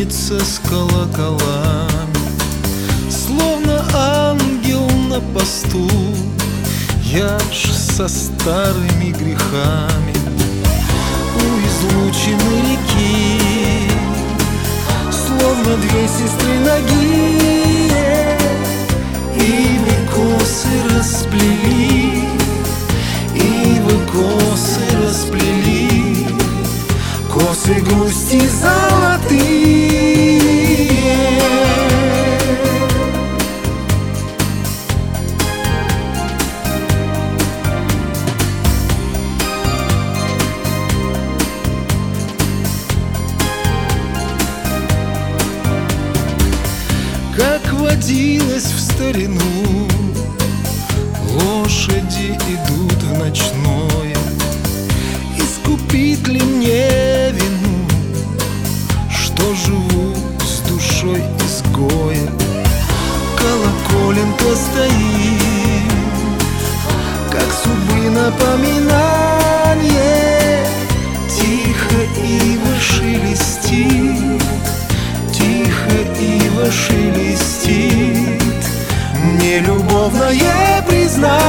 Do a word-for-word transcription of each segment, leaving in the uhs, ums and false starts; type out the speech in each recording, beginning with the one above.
борется с колоколами, словно ангел на посту. Я ж со старыми грехами у излучины реки, словно две сестры ноги, ивы косы расплели, ивы косы расплели, косы грусти золотые. Как водилось в старину, лошади идут в ночное. Искупит ли мне вину, что живу с душой изгоя? Колоколенка стоит, как судьбы напоминание. Тихо ива шелестит, тихо ива шелестит мне любовное признание.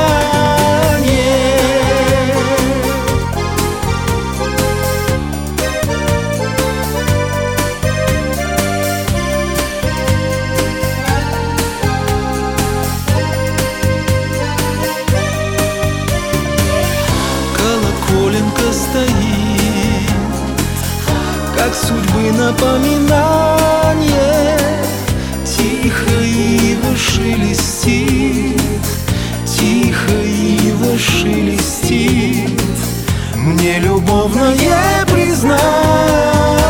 Колоколенка стоит, как судьбы напоминание. Тихо ива шелестит, тихо ива шелестит мне любовное признание.